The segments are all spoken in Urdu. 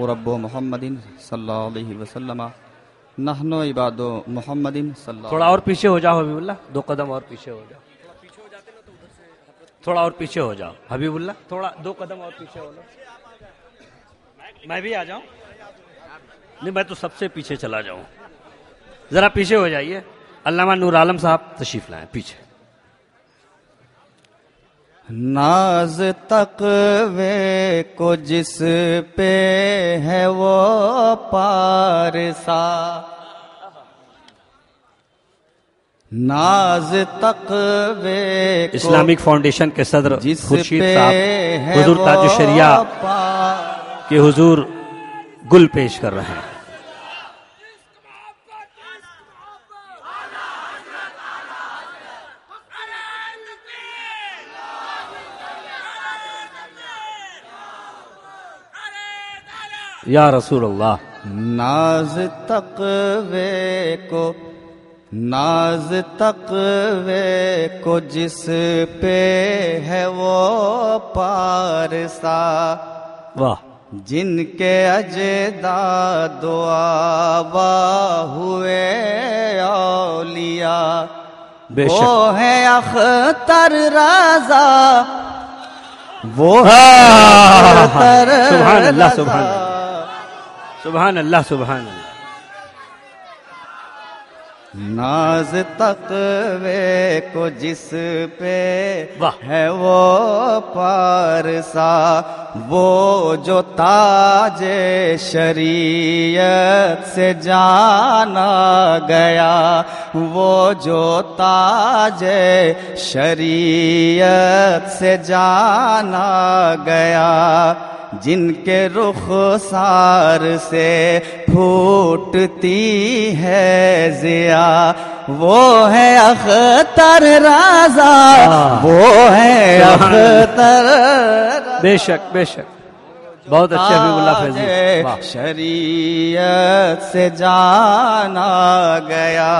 رب محمد صلی اللہ علیہ وسلم نحن عباد محمد صلی اللہ. تھوڑا اور پیچھے ہو جاؤ حبیب اللہ، 2 قدم اور پیچھے ہو جاؤ. تھوڑا اور پیچھے ہو جاؤ حبیب اللہ، تھوڑا 2 قدم اور پیچھے ہو جاؤ. میں بھی آ جاؤں؟ نہیں، میں تو سب سے پیچھے چلا جاؤں. ذرا پیچھے ہو جائیے. علامہ نور عالم صاحب تشریف لائیں پیچھے. ناز تقوی کو جس پہ ہے وہ پارسا، ناز تقوی کو اسلامک فاؤنڈیشن کے صدر جس خورشید پہ صاحب ہے حضور تاج الشریعہ وہ کے حضور گل پیش کر رہے ہیں. یا رسول اللہ. ناز تقوی کو، ناز تقوی کو جس پہ ہے وہ پارسا، واہ. جن کے اجداد و آبا ہوئے اولیاء، بے شک. وہ ہے اختر رضا، وہ سبحان اللہ، سبحان اللہ، سبحان اللہ، سبحان اللہ. ناز تقوی کو جس پہ واہ. ہے وہ پارسا، وہ جو تاج شریعت سے جانا گیا، وہ جو تاج شریعت سے جانا گیا، جن کے رخسار سے پھوٹتی ہے ضیا، وہ ہے اختر رضا، وہ ہے اختر رضا. بے شک، بے شک. بہت اچھے حبیب اللہ فیضی. واہ. شریعت سے جانا گیا،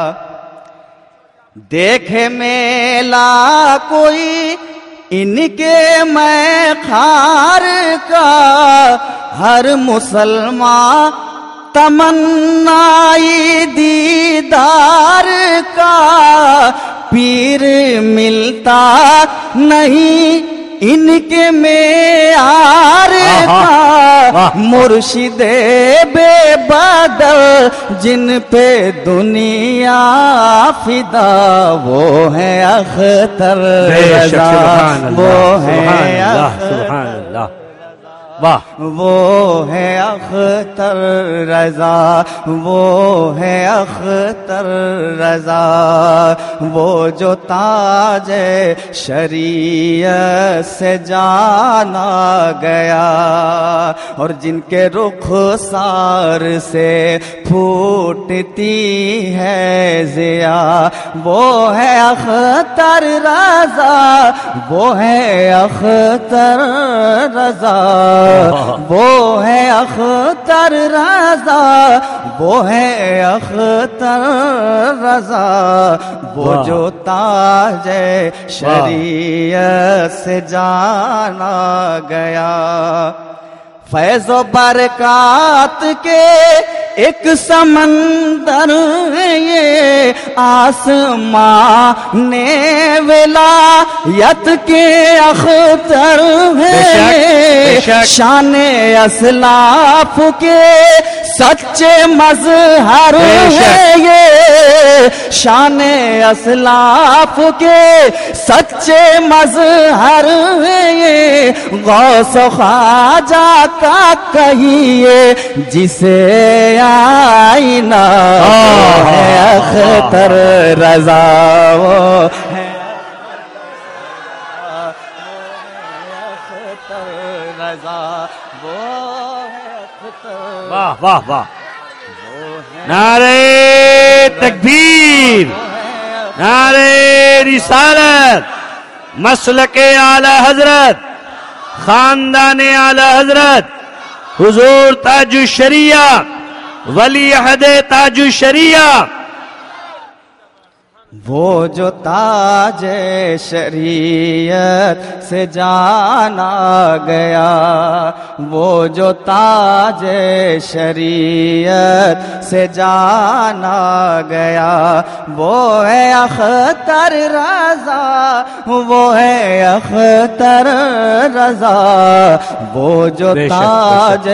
دیکھے میلا کوئی ان کے میں خار کا، ہر مسلمان تمنائی دیدار کا، پیر ملتا نہیں ان کے معیار کا، مرشد بے بدل جن پہ دنیا فدا، وہ ہے اختر رضا، وہ ہے سبحان اللہ. واہ. وہ ہے اختر رضا، وہ ہے اختر رضا، وہ جو تاج شریعت سے جانا گیا، اور جن کے رخسار سے پھوٹتی ہے ضیا، وہ ہے اختر رضا، وہ ہے اختر رضا، وہ ہے اختر رضا، وہ ہے اختر رضا، وہ جو تاج شریعت سے جانا گیا. فیض و برکات کے ایک سمندر ہے یہ، آسمان ولایت کے اختر ہے، شان اسلاف کے سچے مظہر ہے یہ، شان اسلاف کے سچے مظہر ہے یہ، غوث و خواجہ کا کہیے جسے آئینہ ہے اختر رضا، وہ ہے اختر رضا، وہ ہے اختر. واہ واہ واہ. نعرے تکبیر، نعرے رسالت، مسلک اعلی حضرت، خاندان اعلی حضرت، حضور تاج الشریعہ، ولی عہد تاج الشریعہ وہ جو تاج شریعت سے جانا گیا، وہ جو تاج شریعت سے جانا گیا، وہ ہے اختر رضا، وہ ہے اختر رضا، وہ جو تاج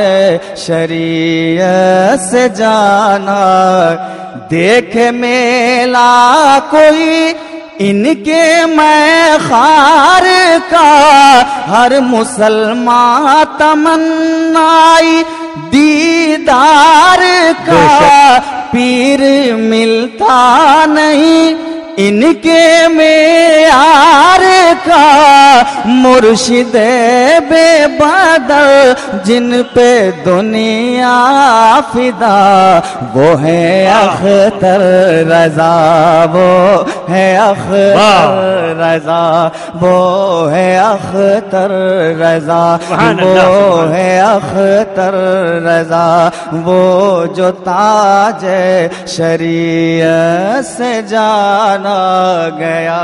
شریعت سے جانا۔ دیکھ میلا کوئی ان کے میں خار کا، ہر مسلمان تمنائی دیدار کا، پیر ملتا نہیں ان کے معیار کا، مرشد بے بدل جن پہ دنیا فدا، وہ ہے اختر رضا، وہ ہے اختر رضا، وہ ہے اختر رضا، وہ ہے اختر رضا، وہ جو تاج شریعت سے جانا گیا۔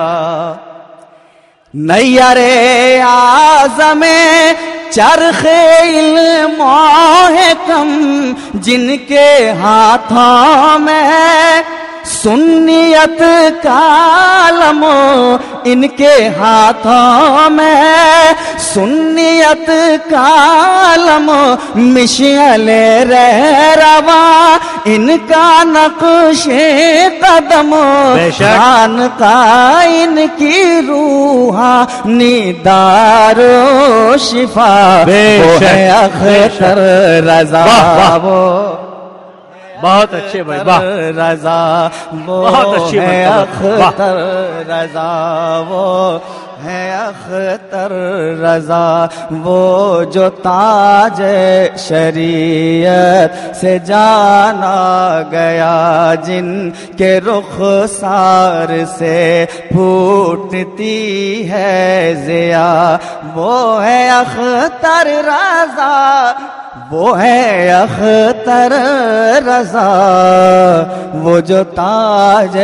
نیر اعظم چرخ علم و حکم جن کے ہاتھوں میں سنیت کا علم، ان کے ہاتھوں میں سنیت کا علم، مشعل رہنما ان کا نقش قدم، شان کا ان کی روحانی دار و شفا، وہ ہے اختر رضا، وہ بہت اچھے بھائی، رضا، وہ ہے اختر رضا، وہ ہے اختر رضا، وہ جو تاج شریعت سے جانا گیا، جن کے رخسار سے پھوٹتی ہے ضیا، وہ ہے اختر رضا، وہ ہے اختر رضا، وہ جو تاج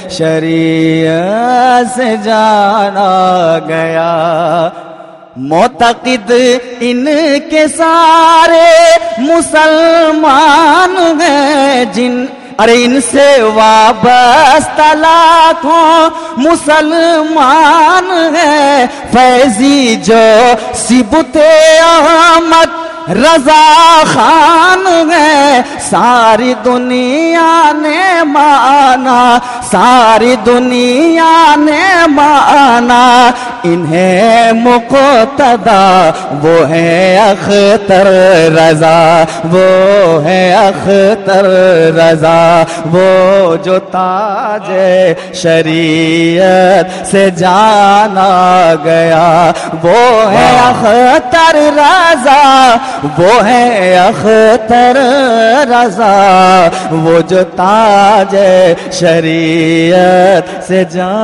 شریعت سے جانا گیا۔ معتقد ان کے سارے مسلمان ہیں، جن ان سے وابستہ لاکھوں مسلمان ہیں، فیضی جو سبت احمد رضا خان ہے، ساری دنیا نے مانا، ساری دنیا نے مانا انہیں مقتدا، وہ ہے اختر رضا، وہ ہے اختر رضا، وہ جو تاج شریعت سے جانا گیا، وہ ہے اختر رضا، وہ ہے اختر رضا، وہ جو تاج شریعت سے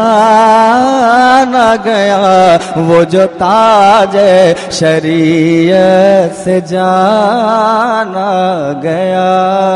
جانا گیا، وہ جو تاج شریعت سے جانا گیا۔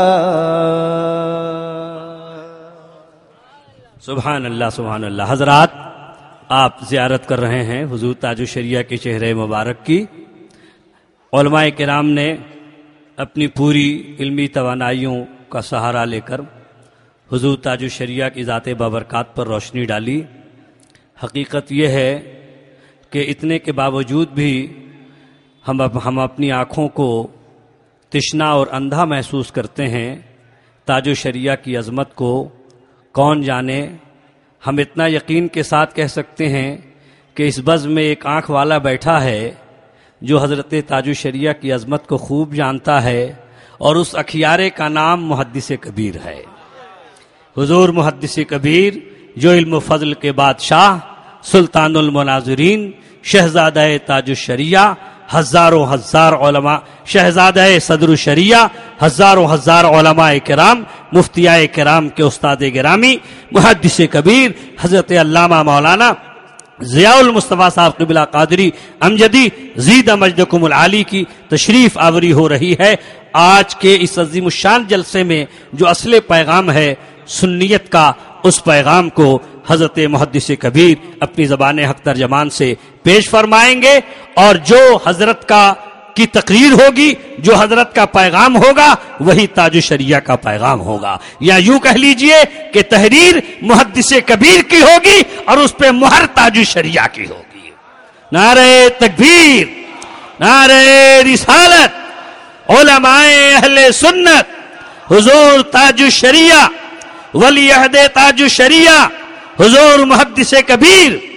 سبحان اللہ، سبحان اللہ۔ حضرات، آپ زیارت کر رہے ہیں حضور تاج الشریعہ کے چہرے مبارک کی۔ علماء کرام نے اپنی پوری علمی توانائیوں کا سہارا لے کر حضور تاج الشریعہ کی ذات بابرکات پر روشنی ڈالی۔ حقیقت یہ ہے کہ اتنے کے باوجود بھی ہم اپنی آنکھوں کو تشنا اور اندھا محسوس کرتے ہیں تاج الشریعہ کی عظمت کو۔ کون جانے، ہم اتنا یقین کے ساتھ کہہ سکتے ہیں کہ اس بزم میں ایک آنکھ والا بیٹھا ہے جو حضرت تاج الشریعہ کی عظمت کو خوب جانتا ہے، اور اس اکھیارے کا نام محدث کبیر ہے۔ حضور محدث کبیر جو علم و فضل کے بادشاہ، سلطان المناظرین، شہزادہ تاج الشریعہ، ہزاروں ہزار علماء، شہزادہ صدر الشریعہ، ہزاروں ہزار علماء کرام، مفتیاء کرام کے استاد گرامی، محدث کبیر حضرت علامہ مولانا ضیاء المصطفیٰ صاحب قبلہ قادری امجدی زید مجدکم العالی کی تشریف آوری ہو رہی ہے۔ آج کے اس عظیم الشان جلسے میں جو اصل پیغام ہے سنیت کا، اس پیغام کو حضرت محدث کبیر اپنی زبان حق ترجمان سے پیش فرمائیں گے، اور جو حضرت کی تقریر ہوگی، جو حضرت کا پیغام ہوگا، وہی تاج الشریعہ کا پیغام ہوگا، یا یوں کہہ لیجئے کہ تحریر محدث کبیر کی ہوگی اور اس پہ مہر تاج الشریعہ کی ہوگی۔ نعرہ تکبیر، نعرہ رسالت، علماء اہل سنت، حضور تاج الشریعہ، ولی عہد تاج الشریعہ، حضور محدث کبیر